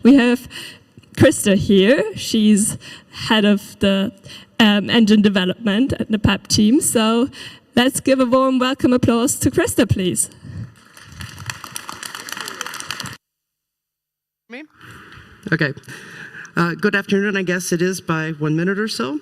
we have Krista here. She's head of the engine development at the PEP team. So let's give a warm welcome applause to Krista, please. Me? Okay. Good afternoon, I guess it is by 1 minute or so.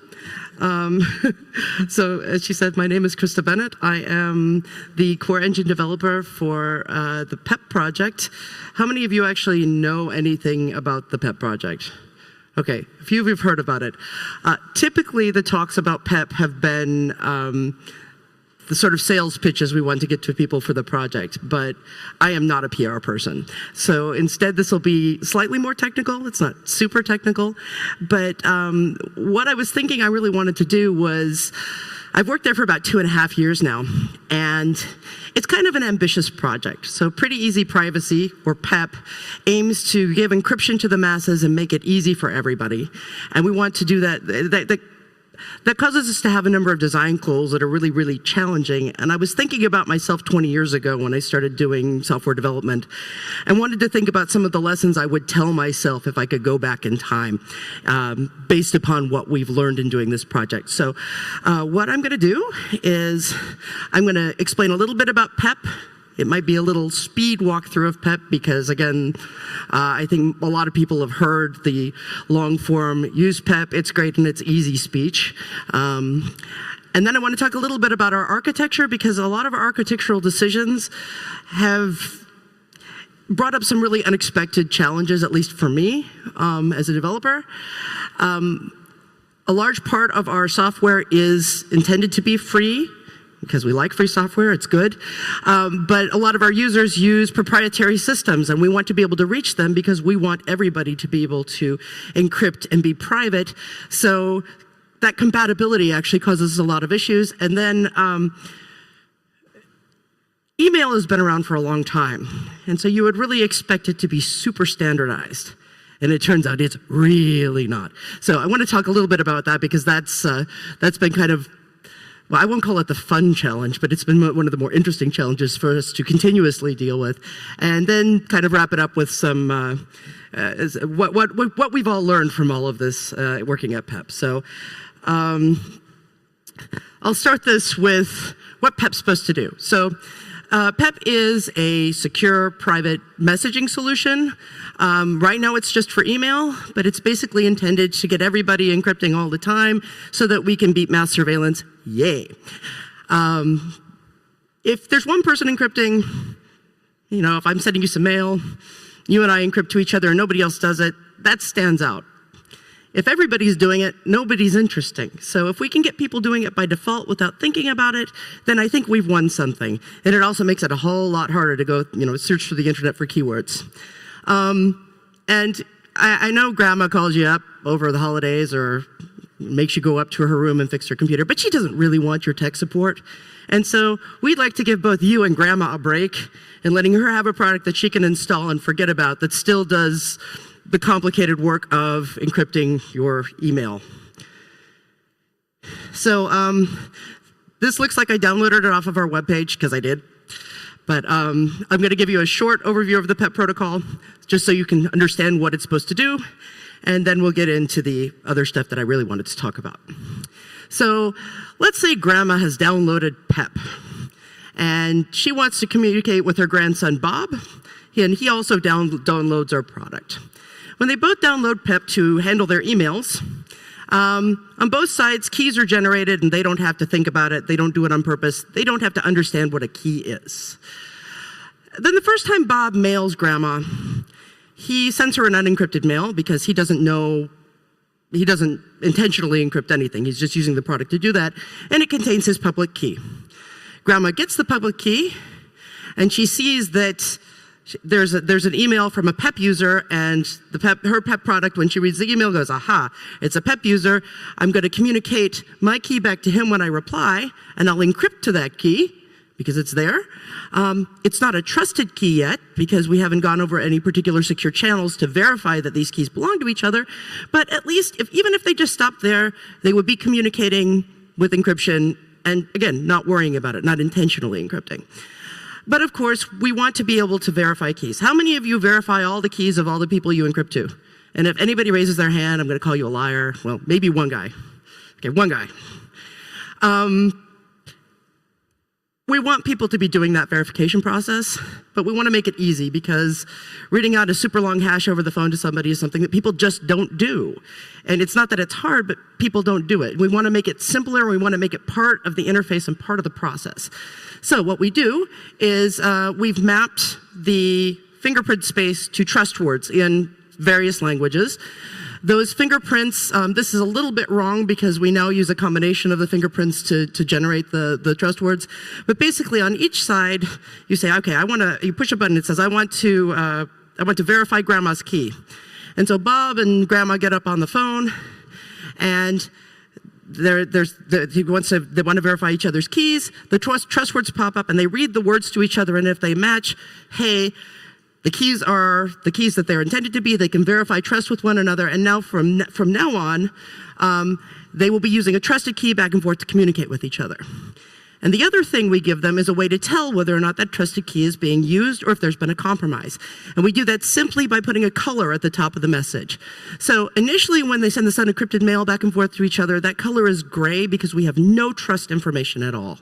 So as she said, my name is Krista Bennett. I am the core engine developer for the PEP project. How many of you actually know anything about the PEP project? Okay, a few of you have heard about it. Typically, the talks about PEP have been the sort of sales pitches we want to get to people for the project, but I am not a PR person. So instead, this will be slightly more technical. It's not super technical, but what I was thinking I really wanted to do was, I've worked there for about 2.5 years now, and it's kind of an ambitious project. So Pretty Easy Privacy, or PEP, aims to give encryption to the masses and make it easy for everybody. And we want to do that. That causes us to have a number of design goals that are really, really challenging. And I was thinking about myself 20 years ago when I started doing software development, and wanted to think about some of the lessons I would tell myself if I could go back in time, based upon what we've learned in doing this project. So what I'm going to do is I'm going to explain a little bit about PEP. It might be a little speed walkthrough of PEP because, again, I think a lot of people have heard the long form, use PEP, it's great and it's easy speech. And then I want to talk a little bit about our architecture, because a lot of our architectural decisions have brought up some really unexpected challenges, at least for me as a developer. A large part of our software is intended to be free, because we like free software, it's good. But a lot of our users use proprietary systems, and we want to be able to reach them because we want everybody to be able to encrypt and be private. So that compatibility actually causes a lot of issues. And then email has been around for a long time, and so you would really expect it to be super standardized. And it turns out it's really not. So I want to talk a little bit about that, because that's been kind of, well, I won't call it the fun challenge, but it's been one of the more interesting challenges for us to continuously deal with. And then kind of wrap it up with some, what we've all learned from all of this working at PEP. So I'll start this with what PEP's supposed to do. So PEP is a secure private messaging solution. Right now it's just for email, but it's basically intended to get everybody encrypting all the time so that we can beat mass surveillance. Yay. If there's one person encrypting, you know, if I'm sending you some mail, you and I encrypt to each other and nobody else does it, that stands out. If everybody's doing it, nobody's interesting. So if we can get people doing it by default without thinking about it, then I think we've won something. And it also makes it a whole lot harder to go, you know, search through the internet for keywords. And I know grandma calls you up over the holidays or makes you go up to her room and fix her computer, but she doesn't really want your tech support. And so we'd like to give both you and grandma a break and letting her have a product that she can install and forget about that still does the complicated work of encrypting your email. So this looks like I downloaded it off of our webpage, because I did. But I'm going to give you a short overview of the PEP protocol, just so you can understand what it's supposed to do, and then we'll get into the other stuff that I really wanted to talk about. So let's say grandma has downloaded PEP, and she wants to communicate with her grandson Bob, and he also downloads our product. When they both download PEP to handle their emails, on both sides, keys are generated and they don't have to think about it. They don't do it on purpose. They don't have to understand what a key is. Then the first time Bob mails grandma, he sends her an unencrypted mail because he doesn't intentionally encrypt anything. He's just using the product to do that, and it contains his public key. Grandma gets the public key, and she sees that there's an email from a PEP user, and her PEP product, when she reads the email, goes, aha, it's a PEP user. I'm going to communicate my key back to him when I reply, and I'll encrypt to that key because it's there. It's not a trusted key yet because we haven't gone over any particular secure channels to verify that these keys belong to each other. But at least, even if they just stopped there, they would be communicating with encryption and, again, not worrying about it, not intentionally encrypting. But of course, we want to be able to verify keys. How many of you verify all the keys of all the people you encrypt to? And if anybody raises their hand, I'm going to call you a liar. Well, maybe one guy. Okay, one guy. We want people to be doing that verification process, but we want to make it easy because reading out a super long hash over the phone to somebody is something that people just don't do. And it's not that it's hard, but people don't do it. We want to make it simpler. We want to make it part of the interface and part of the process. So what we do is we've mapped the fingerprint space to trust words in various languages. Those fingerprints, this is a little bit wrong because we now use a combination of the fingerprints to generate the trust words. But basically on each side, you say, okay, you push a button, it says, I want to verify grandma's key. And so Bob and grandma get up on the phone and they want to verify each other's keys. The trust words pop up and they read the words to each other, and if they match, hey, the keys are the keys that they're intended to be. They can verify trust with one another, and now from now on, they will be using a trusted key back and forth to communicate with each other. And the other thing we give them is a way to tell whether or not that trusted key is being used or if there's been a compromise. And we do that simply by putting a color at the top of the message. So initially when they send this unencrypted mail back and forth to each other, that color is gray because we have no trust information at all.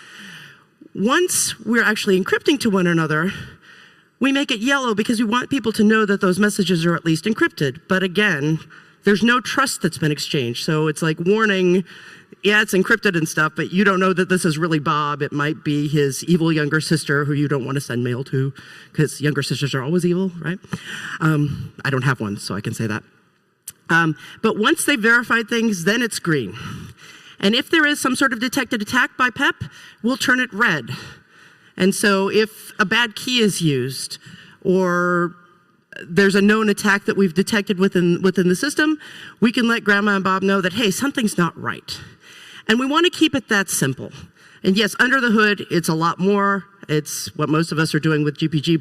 Once we're actually encrypting to one another, we make it yellow because we want people to know that those messages are at least encrypted. But again, there's no trust that's been exchanged. So it's like warning, yeah, it's encrypted and stuff, but you don't know that this is really Bob. It might be his evil younger sister who you don't want to send mail to because younger sisters are always evil, right? I don't have one, so I can say that. But once they've verified things, then it's green. And if there is some sort of detected attack by PEP, we'll turn it red. And so if a bad key is used or there's a known attack that we've detected within the system, we can let Grandma and Bob know that, hey, something's not right. And we want to keep it that simple. And yes, under the hood, it's a lot more. It's what most of us are doing with GPG+++.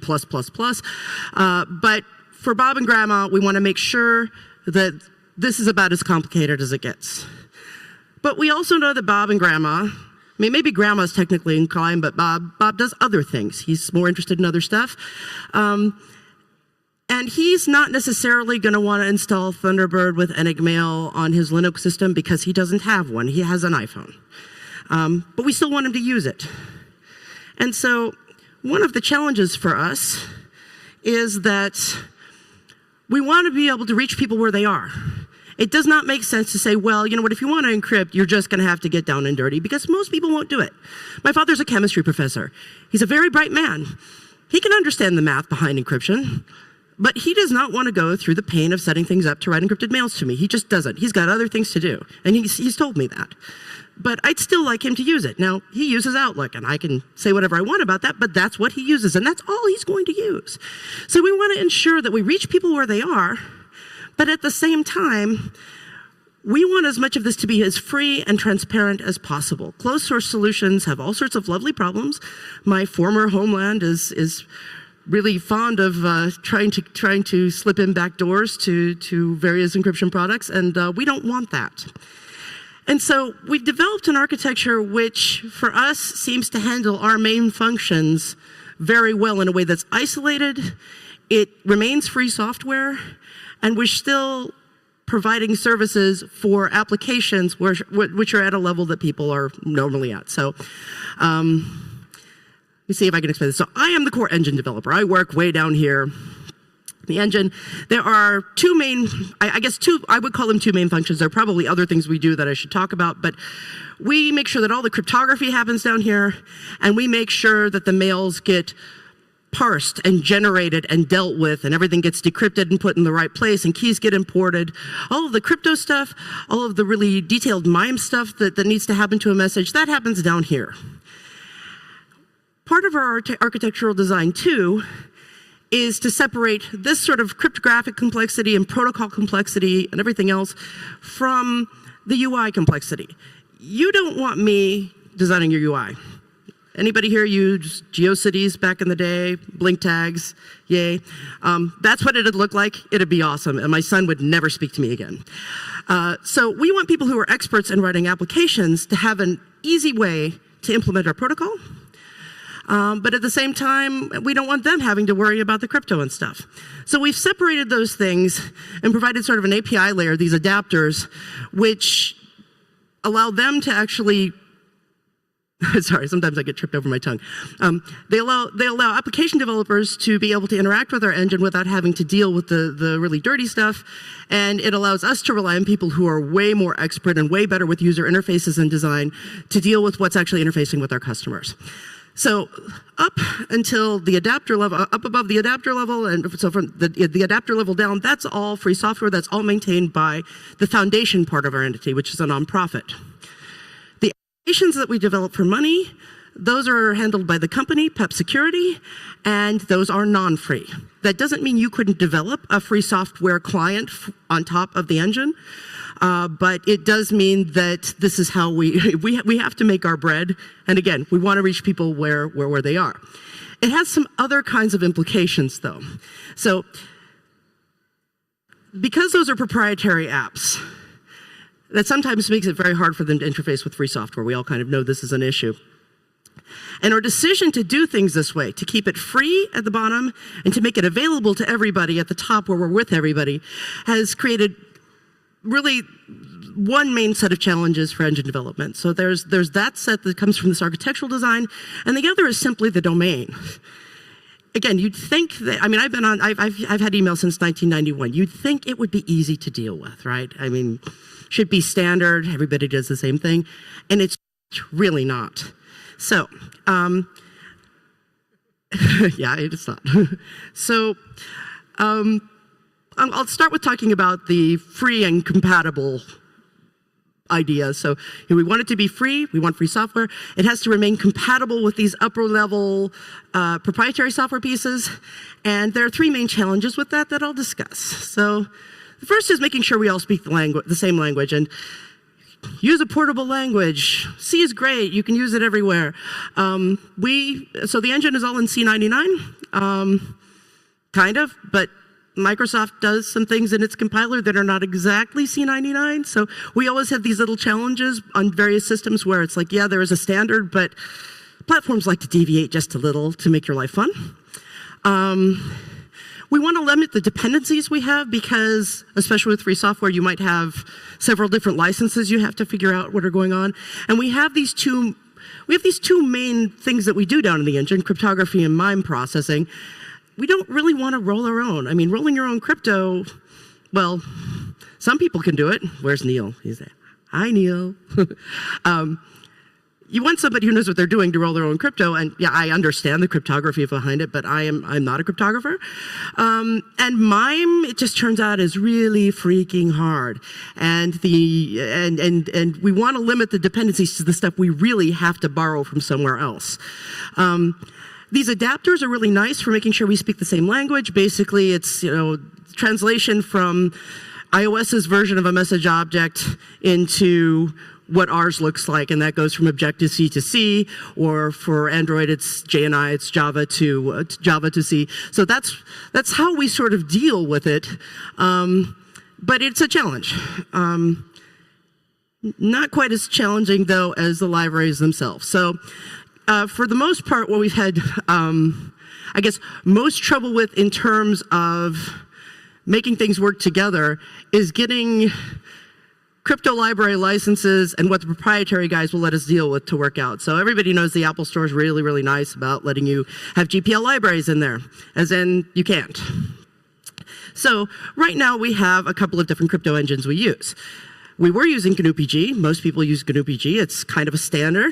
But for Bob and Grandma, we want to make sure that this is about as complicated as it gets. But we also know that Bob and Grandma, I mean, maybe Grandma's technically inclined, but Bob does other things. He's more interested in other stuff. And he's not necessarily going to want to install Thunderbird with Enigmail on his Linux system because he doesn't have one. He has an iPhone. But we still want him to use it. And so one of the challenges for us is that we want to be able to reach people where they are. It does not make sense to say, well, you know what, if you want to encrypt, you're just going to have to get down and dirty, because most people won't do it. My father's a chemistry professor. He's a very bright man. He can understand the math behind encryption, but he does not want to go through the pain of setting things up to write encrypted mails to me. He just doesn't. He's got other things to do, and he's told me that. But I'd still like him to use it. Now, he uses Outlook, and I can say whatever I want about that, but that's what he uses, and that's all he's going to use. So we want to ensure that we reach people where they are, but at the same time, we want as much of this to be as free and transparent as possible. Closed source solutions have all sorts of lovely problems. My former homeland is really fond of trying to slip in back doors to various encryption products, and we don't want that. And so we've developed an architecture which, for us, seems to handle our main functions very well in a way that's isolated. It remains free software, and we're still providing services for applications which are at a level that people are normally at. So let me see if I can explain this. So I am the core engine developer. I work way down here. The engine, there are two main, I would call them two main functions. There are probably other things we do that I should talk about, but we make sure that all the cryptography happens down here, and we make sure that the mails get parsed and generated and dealt with, and everything gets decrypted and put in the right place, and keys get imported. All of the crypto stuff, all of the really detailed MIME stuff that needs to happen to a message, that happens down here. Part of our architectural design, too, is to separate this sort of cryptographic complexity and protocol complexity and everything else from the UI complexity. You don't want me designing your UI. Anybody here use GeoCities back in the day? Blink tags? Yay. That's what it'd look like. It'd be awesome, and my son would never speak to me again. So we want people who are experts in writing applications to have an easy way to implement our protocol. But at the same time, we don't want them having to worry about the crypto and stuff. So we've separated those things and provided sort of an API layer, these adapters, which allow them to actually sorry, sometimes I get tripped over my tongue. They allow application developers to be able to interact with our engine without having to deal with the really dirty stuff. And it allows us to rely on people who are way more expert and way better with user interfaces and design to deal with what's actually interfacing with our customers. So up until the adapter level, up above the adapter level, and so from the adapter level down, that's all free software. That's all maintained by the foundation part of our entity, which is a nonprofit. The applications that we develop for money, those are handled by the company, PEP Security, and those are non-free. That doesn't mean you couldn't develop a free software client on top of the engine. But it does mean that this is how we have to make our bread. And again, we want to reach people where they are. It has some other kinds of implications, though. So because those are proprietary apps, that sometimes makes it very hard for them to interface with free software. We all kind of know this is an issue. And our decision to do things this way, to keep it free at the bottom and to make it available to everybody at the top where we're with everybody, has created really one main set of challenges for engine development. So there's that set that comes from this architectural design, and the other is simply the domain. Again, you'd think that, I mean, I've had email since 1991. You'd think it would be easy to deal with, right? I mean, should be standard, everybody does the same thing, and it's really not. So, yeah, it's not. So, I'll start with talking about the free and compatible idea. So we want it to be free. We want free software. It has to remain compatible with these upper-level proprietary software pieces. And there are three main challenges with that I'll discuss. So the first is making sure we all speak the same language. And use a portable language. C is great. You can use it everywhere. So the engine is all in C99, kind of, but Microsoft does some things in its compiler that are not exactly C99, so we always have these little challenges on various systems where it's like, yeah, there is a standard, but platforms like to deviate just a little to make your life fun. We want to limit the dependencies we have because, especially with free software, you might have several different licenses you have to figure out what are going on. And we have these two main things that we do down in the engine, cryptography and MIME processing. We don't really want to roll our own. I mean, rolling your own crypto, well, some people can do it. Where's Neil? He's there. Hi, Neil. You want somebody who knows what they're doing to roll their own crypto, and yeah, I understand the cryptography behind it, but I'm not a cryptographer. And MIME, it just turns out, is really freaking hard. And we want to limit the dependencies to the stuff we really have to borrow from somewhere else. These adapters are really nice for making sure we speak the same language. Basically, it's translation from iOS's version of a message object into what ours looks like, and that goes from Objective-C to C, or for Android, it's JNI, it's Java to C. So that's how we sort of deal with it, but it's a challenge. Not quite as challenging, though, as the libraries themselves. So for the most part, what we've had, I guess, most trouble with in terms of making things work together is getting crypto library licenses and what the proprietary guys will let us deal with to work out. So everybody knows the Apple Store is really, really nice about letting you have GPL libraries in there, as in you can't. So right now we have a couple of different crypto engines we use. We were using GNU-PG. Most people use GNU-PG. It's kind of a standard.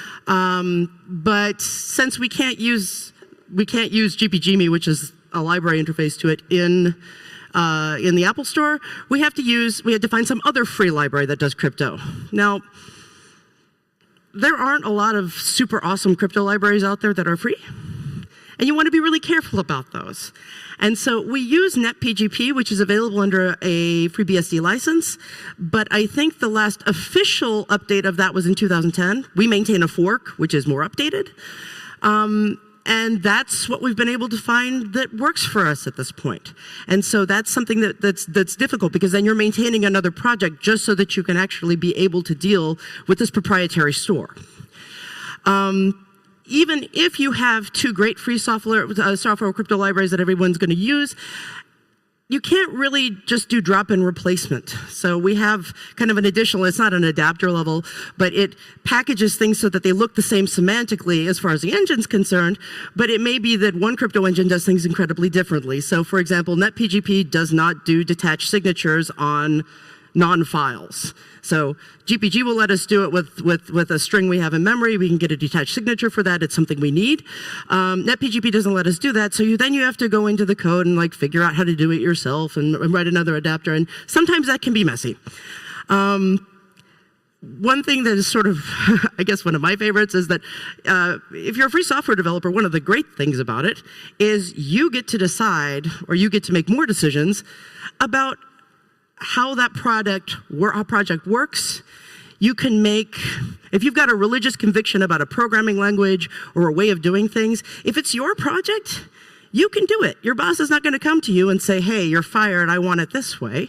But since we can't use GPGME, which is a library interface to it, in the Apple Store, we had to find some other free library that does crypto. Now, there aren't a lot of super awesome crypto libraries out there that are free, and you want to be really careful about those. And so we use NetPGP, which is available under a FreeBSD license, but I think the last official update of that was in 2010. We maintain a fork, which is more updated. And that's what we've been able to find that works for us at this point. And so that's something that's difficult, because then you're maintaining another project just so that you can actually be able to deal with this proprietary store. even if you have two great free software or crypto libraries that everyone's going to use, you can't really just do drop-in replacement. So we have kind of an additional, it's not an adapter level, but it packages things so that they look the same semantically as far as the engine's concerned, but it may be that one crypto engine does things incredibly differently. So for example, NetPGP does not do detached signatures on non-files. So GPG will let us do it with a string we have in memory. We can get a detached signature for that. It's something we need. NetPGP doesn't let us do that. So then you have to go into the code and like figure out how to do it yourself and write another adapter. And sometimes that can be messy. One thing that is sort of, I guess, one of my favorites is that if you're a free software developer, one of the great things about it is you get to decide, or you get to make more decisions about how that project works. You can make, if you've got a religious conviction about a programming language or a way of doing things, if it's your project, you can do it. Your boss is not going to come to you and say, hey, you're fired, I want it this way.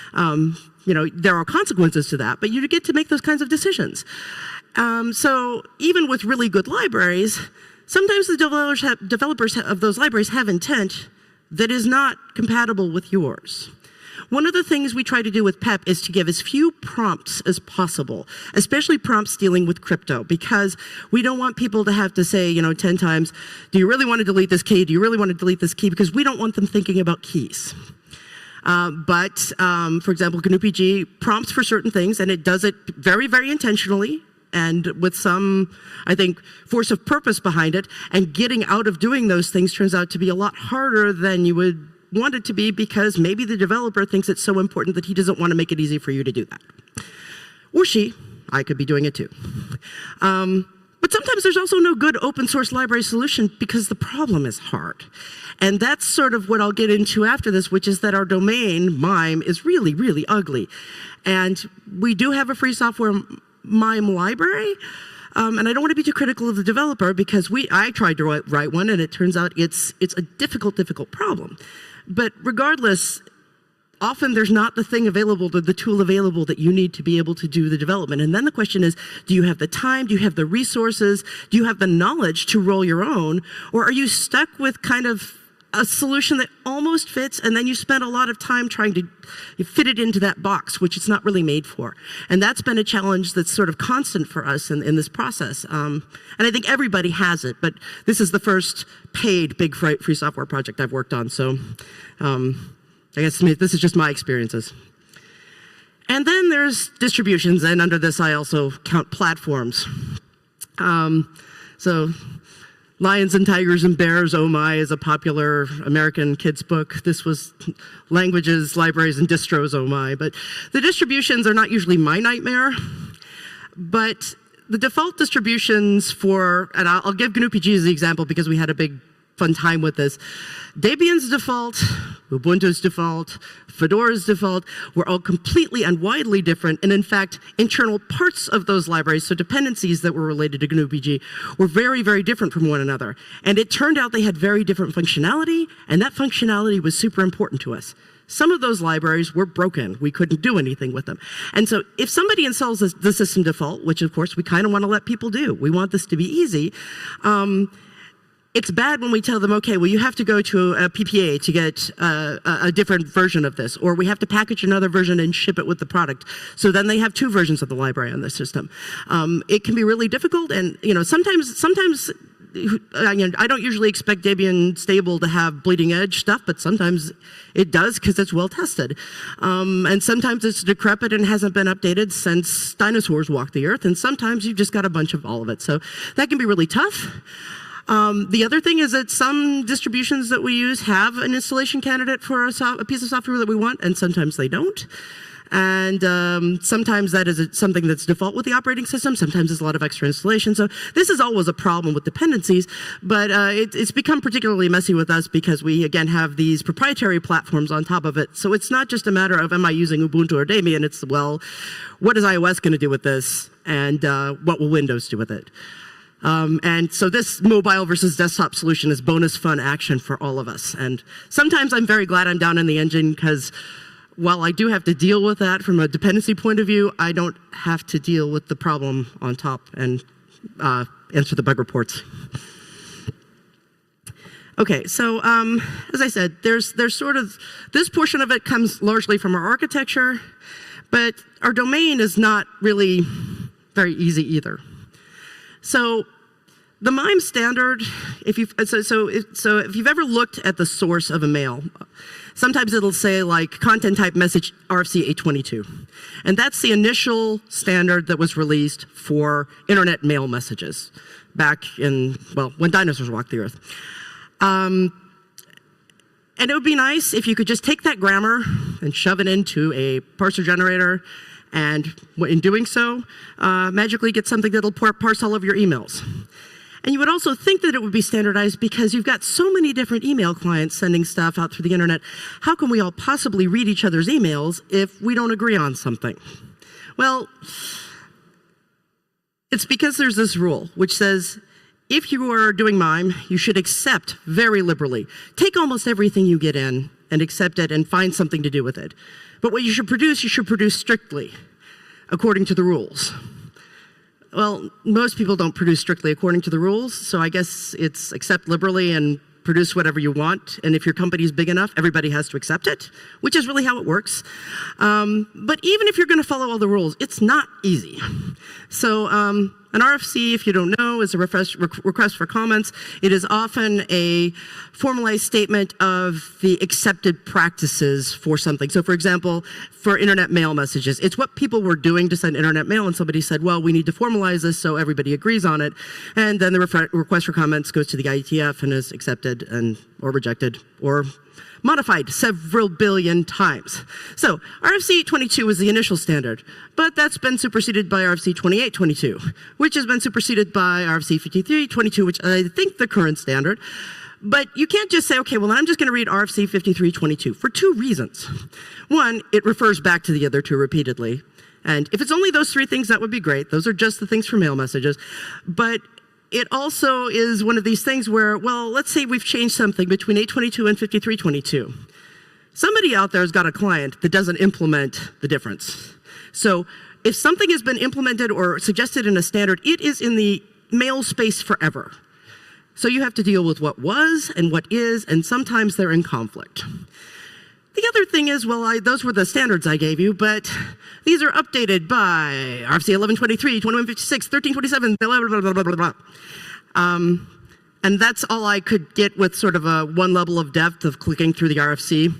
There are consequences to that, but you get to make those kinds of decisions. So even with really good libraries, sometimes the developers of those libraries have intent that is not compatible with yours. One of the things we try to do with PEP is to give as few prompts as possible, especially prompts dealing with crypto, because we don't want people to have to say, 10 times, do you really want to delete this key? Do you really want to delete this key? Because we don't want them thinking about keys. But for example, GNU-PG prompts for certain things, and it does it very, very intentionally and with some, I think, force of purpose behind it. And getting out of doing those things turns out to be a lot harder than you would want it to be, because maybe the developer thinks it's so important that he doesn't want to make it easy for you to do that. Or she. I could be doing it too. But sometimes there's also no good open source library solution because the problem is hard. And that's sort of what I'll get into after this, which is that our domain, MIME, is really, really ugly. And we do have a free software MIME library. And I don't want to be too critical of the developer, because I tried to write one, and it turns out it's a difficult problem. But regardless, often there's not the thing available, the tool available that you need to be able to do the development. And then the question is, do you have the time? Do you have the resources? Do you have the knowledge to roll your own? Or are you stuck with kind of a solution that almost fits, and then you spend a lot of time trying to fit it into that box, which it's not really made for? And that's been a challenge that's sort of constant for us in this process. And I think everybody has it, but this is the first paid big free software project I've worked on. So I guess this is just my experiences. And then there's distributions, and under this I also count platforms. So Lions and Tigers and Bears, Oh My, is a popular American kids book. This was languages, libraries, and distros, oh my. But the distributions are not usually my nightmare. But the default distributions for, and I'll give GNU-PG as the example because we had a big fun time with this. Debian's default, Ubuntu's default, Fedora's default were all completely and widely different. And in fact, internal parts of those libraries, so dependencies that were related to GNU-PG, were very, very different from one another. And it turned out they had very different functionality, and that functionality was super important to us. Some of those libraries were broken. We couldn't do anything with them. And so if somebody installs the system default, which of course we kind of want to let people do, we want this to be easy, it's bad when we tell them, okay, well, you have to go to a PPA to get a different version of this, or we have to package another version and ship it with the product. So then they have two versions of the library on the system. It can be really difficult, and sometimes I don't usually expect Debian stable to have bleeding edge stuff, but sometimes it does because it's well tested. And sometimes it's decrepit and hasn't been updated since dinosaurs walked the earth, and sometimes you've just got a bunch of all of it. So that can be really tough. The other thing is that some distributions that we use have an installation candidate for a piece of software that we want, and sometimes they don't. And sometimes that is something that's default with the operating system. Sometimes there's a lot of extra installation. So this is always a problem with dependencies, but it's become particularly messy with us because we, again, have these proprietary platforms on top of it. So it's not just a matter of, am I using Ubuntu or Debian? It's, well, what is iOS going to do with this? And what will Windows do with it? And so this mobile versus desktop solution is bonus fun action for all of us. And sometimes I'm very glad I'm down in the engine, because while I do have to deal with that from a dependency point of view, I don't have to deal with the problem on top. And answer the bug reports. Okay, so as I said, there's sort of, this portion of it comes largely from our architecture, but our domain is not really very easy either. So the MIME standard, if you've ever looked at the source of a mail, sometimes it'll say like content type message RFC 822. And that's the initial standard that was released for internet mail messages back in, well, when dinosaurs walked the earth. And it would be nice if you could just take that grammar and shove it into a parser generator, and in doing so, magically get something that'll parse all of your emails. And you would also think that it would be standardized because you've got so many different email clients sending stuff out through the internet. How can we all possibly read each other's emails if we don't agree on something? Well, it's because there's this rule which says, if you are doing MIME, you should accept very liberally. Take almost everything you get in and accept it and find something to do with it. But what you should produce strictly, according to the rules. Well, most people don't produce strictly according to the rules, so I guess it's accept liberally and produce whatever you want, and if your company is big enough, everybody has to accept it, which is really how it works. But even if you're going to follow all the rules, it's not easy. So an RFC, if you don't know, is a request for comments. It is often a formalized statement of the accepted practices for something. So for example, for internet mail messages, it's what people were doing to send internet mail, and somebody said, well, we need to formalize this so everybody agrees on it. And then the request for comments goes to the IETF and is accepted or rejected or modified several billion times. So RFC 822 was the initial standard, but that's been superseded by RFC 2822, which has been superseded by RFC 5322, which I think the current standard. But you can't just say, okay, well, I'm just going to read RFC 5322 for two reasons. One, it refers back to the other two repeatedly. And if it's only those three things, that would be great. Those are just the things for mail messages. But it also is one of these things where, well, let's say we've changed something between 822 and 5322. Somebody out there has got a client that doesn't implement the difference. So if something has been implemented or suggested in a standard, it is in the mail space forever. So you have to deal with what was and what is, and sometimes they're in conflict. The other thing is, well, those were the standards I gave you, but these are updated by RFC 1123, 2156, 1327, blah, blah, blah, blah, blah, blah. And that's all I could get with sort of a one level of depth of clicking through the RFC.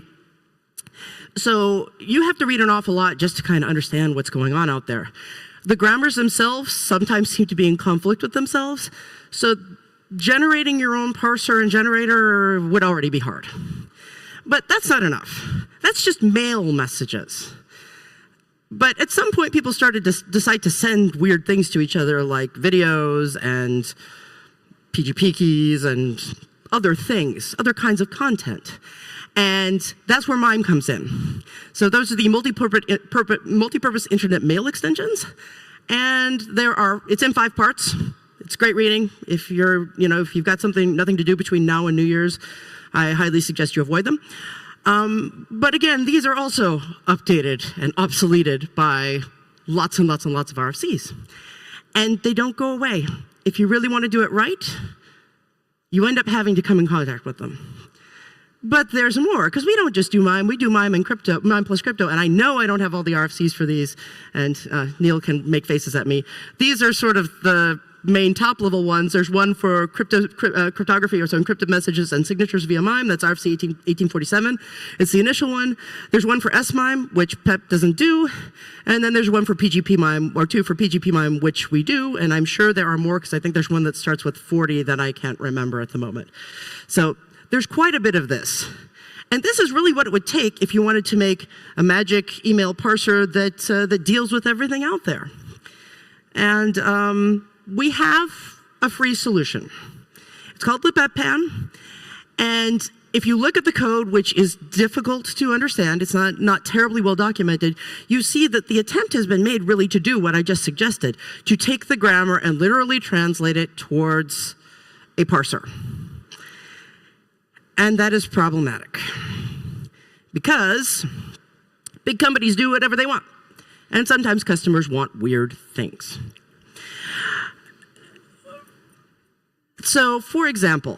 So you have to read an awful lot just to kind of understand what's going on out there. The grammars themselves sometimes seem to be in conflict with themselves. So generating your own parser and generator would already be hard. But that's not enough. That's just mail messages. But at some point, people started to decide to send weird things to each other, like videos and PGP keys and other things, other kinds of content. And that's where MIME comes in. So those are the multi-purpose internet mail extensions. And it's in 5 parts. It's great reading. If if you've got nothing to do between now and New Year's, I highly suggest you avoid them. But again, these are also updated and obsoleted by lots and lots and lots of RFCs. And they don't go away. If you really want to do it right, you end up having to come in contact with them. But there's more, because we don't just do MIME, we do MIME and crypto, MIME plus crypto, and I know I don't have all the RFCs for these, and Neil can make faces at me. These are sort of the main top level ones. There's one for cryptography, or so encrypted messages and signatures via MIME, that's RFC 1847. It's the initial one. There's one for SMIME, which PEP doesn't do, and then there's one for PGP MIME, or 2 for PGP MIME, which we do, and I'm sure there are more, because I think there's one that starts with 40 that I can't remember at the moment. So there's quite a bit of this. And this is really what it would take if you wanted to make a magic email parser that deals with everything out there. And we have a free solution. It's called libpeppan. And if you look at the code, which is difficult to understand, it's not terribly well documented, you see that the attempt has been made really to do what I just suggested, to take the grammar and literally translate it towards a parser. And that is problematic, because big companies do whatever they want, and sometimes customers want weird things. So, for example,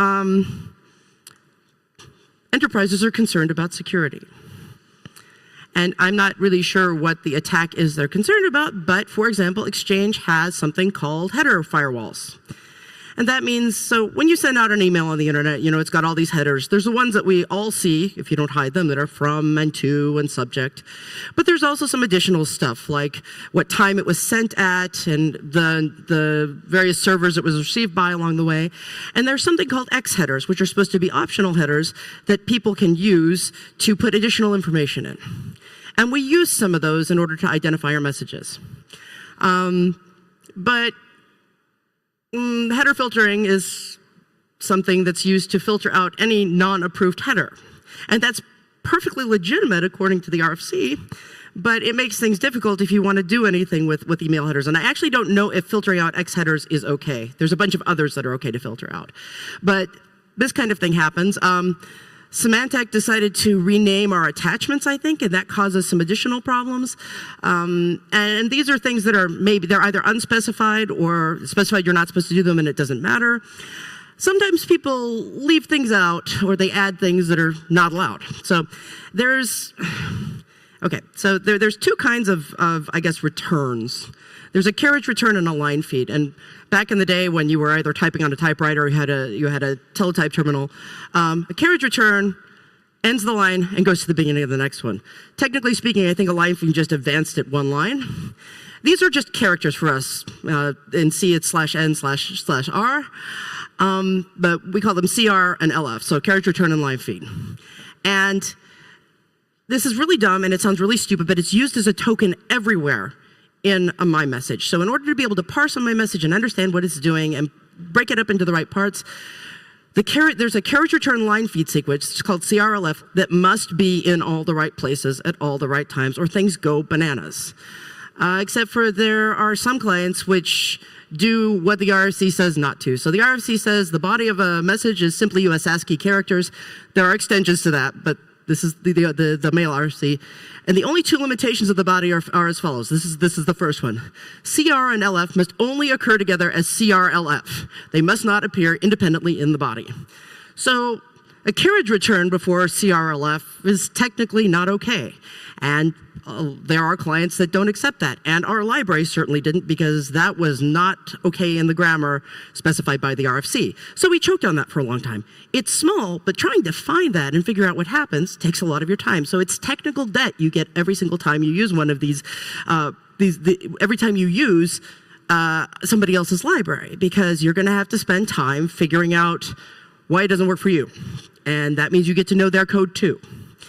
enterprises are concerned about security. And I'm not really sure what the attack is they're concerned about, but for example, Exchange has something called header firewalls. And that means, so when you send out an email on the internet, it's got all these headers. There's the ones that we all see, if you don't hide them, that are from and to and subject. But there's also some additional stuff, like what time it was sent at and the various servers it was received by along the way. And there's something called X headers, which are supposed to be optional headers that people can use to put additional information in. And we use some of those in order to identify our messages. But header filtering is something that's used to filter out any non-approved header. And that's perfectly legitimate according to the RFC, but it makes things difficult if you want to do anything with email headers. And I actually don't know if filtering out X headers is okay. There's a bunch of others that are okay to filter out. But this kind of thing happens. Symantec decided to rename our attachments, I think, and that causes some additional problems. And these are things that are they're either unspecified or specified you're not supposed to do them and it doesn't matter. Sometimes people leave things out or they add things that are not allowed. So there's two kinds of I guess, returns. There's a carriage return and a line feed. And back in the day when you were either typing on a typewriter or you had a teletype terminal, a carriage return ends the line and goes to the beginning of the next one. Technically speaking, I think a line feed just advanced it one line. These are just characters for us. In C, it's /n//r. But we call them CR and LF, so carriage return and line feed. And this is really dumb and it sounds really stupid, but it's used as a token everywhere in my message. So in order to be able to parse on my message and understand what it's doing and break it up into the right parts, there's a carriage return line feed sequence, it's called CRLF, that must be in all the right places at all the right times or things go bananas. Except for there are some clients which do what the RFC says not to. So the RFC says the body of a message is simply US ASCII characters. There are extensions to that, but this is the mail RFC. And the only two limitations of the body are as follows. This is the first one. CR and LF must only occur together as CRLF. They must not appear independently in the body. So a carriage return before CRLF is technically not okay. And there are clients that don't accept that. And our library certainly didn't because that was not okay in the grammar specified by the RFC. So we choked on that for a long time. It's small, but trying to find that and figure out what happens takes a lot of your time. So it's technical debt you get every single time you use one of these, every time you use somebody else's library, because you're going to have to spend time figuring out why it doesn't work for you. And that means you get to know their code too.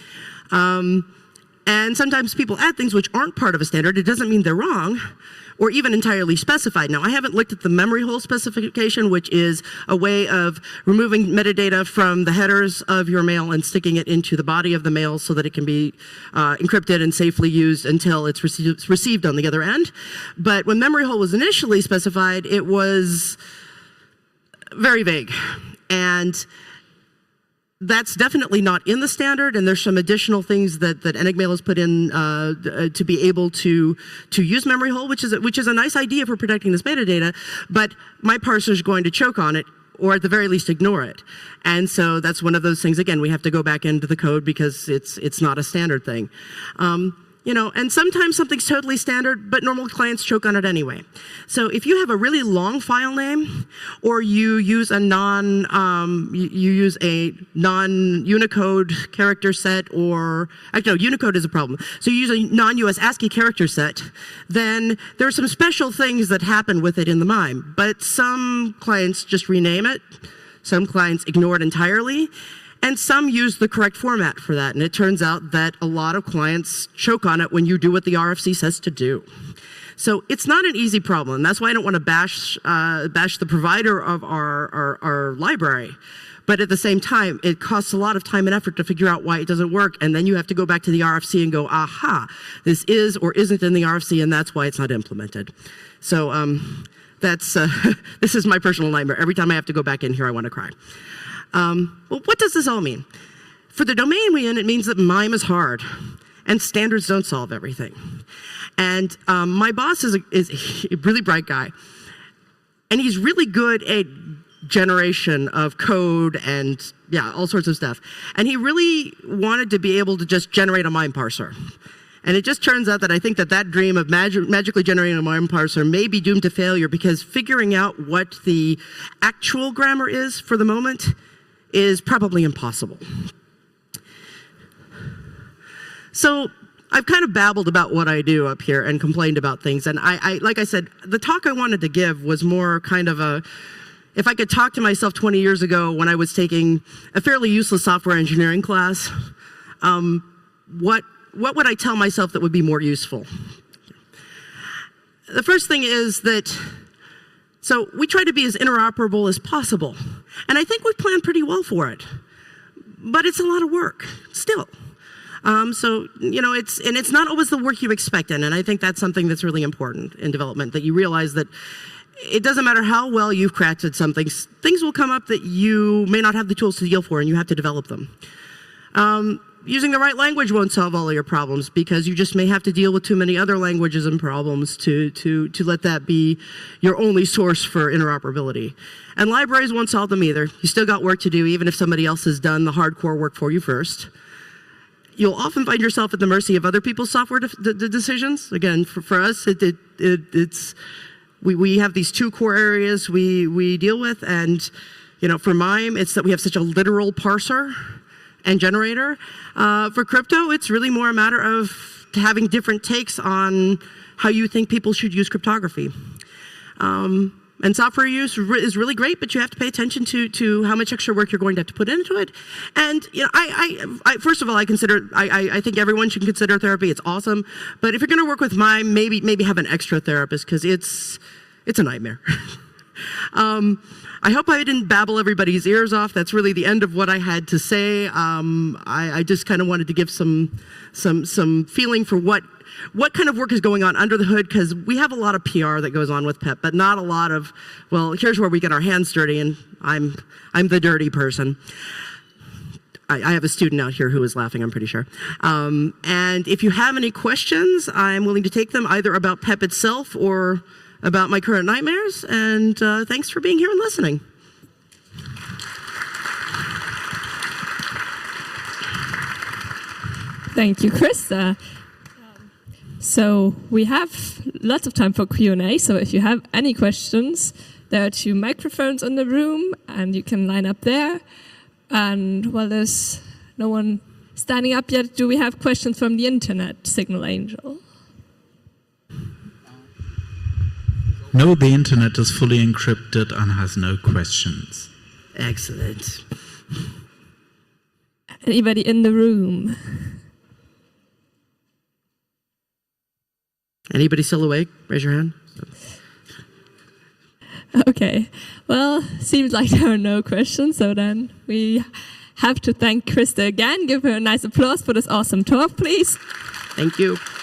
And sometimes people add things which aren't part of a standard. It doesn't mean they're wrong or even entirely specified. Now, I haven't looked at the memory hole specification, which is a way of removing metadata from the headers of your mail and sticking it into the body of the mail so that it can be encrypted and safely used until it's received on the other end. But when memory hole was initially specified, it was very vague. And that's definitely not in the standard, and there's some additional things that Enigmail has put in to be able to use memory hole, which is a nice idea for protecting this metadata, but my parser is going to choke on it, or at the very least ignore it. And so that's one of those things, again, we have to go back into the code because it's not a standard thing. And sometimes something's totally standard, but normal clients choke on it anyway. So if you have a really long file name, or you use a non-Unicode character set, or actually no, Unicode is a problem. So you use a non-US ASCII character set, then there are some special things that happen with it in the MIME. But some clients just rename it, some clients ignore it entirely, and some use the correct format for that. And it turns out that a lot of clients choke on it when you do what the RFC says to do. So it's not an easy problem. That's why I don't want to bash the provider of our library. But at the same time, it costs a lot of time and effort to figure out why it doesn't work. And then you have to go back to the RFC and go, aha, this is or isn't in the RFC, and that's why it's not implemented. So this is my personal nightmare. Every time I have to go back in here, I want to cry. Well, what does this all mean? For the domain we're in, it means that MIME is hard, and standards don't solve everything. And my boss is a really bright guy, and he's really good at generation of code and yeah, all sorts of stuff. And he really wanted to be able to just generate a MIME parser. And it just turns out that I think that that dream of magically generating a MIME parser may be doomed to failure, because figuring out what the actual grammar is for the moment is probably impossible. So I've kind of babbled about what I do up here and complained about things. And I like I said, the talk I wanted to give was more kind of a, if I could talk to myself 20 years ago when I was taking a fairly useless software engineering class, what would I tell myself that would be more useful? The first thing is that, so we try to be as interoperable as possible. And I think we've planned pretty well for it. But it's a lot of work, still. So, you know, it's not always the work you expect in, and I think that's something that's really important in development, that you realize that it doesn't matter how well you've crafted something, things will come up that you may not have the tools to deal for, and you have to develop them. Using the right language won't solve all of your problems, because you just may have to deal with too many other languages and problems to let that be your only source for interoperability. And libraries won't solve them either. You still got work to do, even if somebody else has done the hardcore work for you first. You'll often find yourself at the mercy of other people's software decisions. Again, for us, we have these two core areas we deal with, and you know, for MIME, it's that we have such a literal parser and generator. For crypto, it's really more a matter of having different takes on how you think people should use cryptography. And software use is really great, but you have to pay attention to how much extra work you're going to have to put into it. And you know, I first of all, I think everyone should consider therapy. It's awesome, but if you're going to work with MIME, maybe have an extra therapist, because it's a nightmare. I hope I didn't babble everybody's ears off. That's really the end of what I had to say. I just kind of wanted to give some feeling for what kind of work is going on under the hood, because we have a lot of PR that goes on with PEP, but not a lot of, well, here's where we get our hands dirty, and I'm the dirty person. I have a student out here who is laughing, I'm pretty sure. And if you have any questions, I'm willing to take them, either about PEP itself or about my current nightmares. And thanks for being here and listening. Thank you, Krista. So we have lots of time for Q&A, so if you have any questions, there are 2 microphones in the room, and you can line up there. And while there's no one standing up yet, do we have questions from the internet, Signal Angel? No, the internet is fully encrypted and has no questions. Excellent. Anybody in the room? Anybody still awake? Raise your hand. Okay, well, seems like there are no questions, so then we have to thank Krista again. Give her a nice applause for this awesome talk, please. Thank you.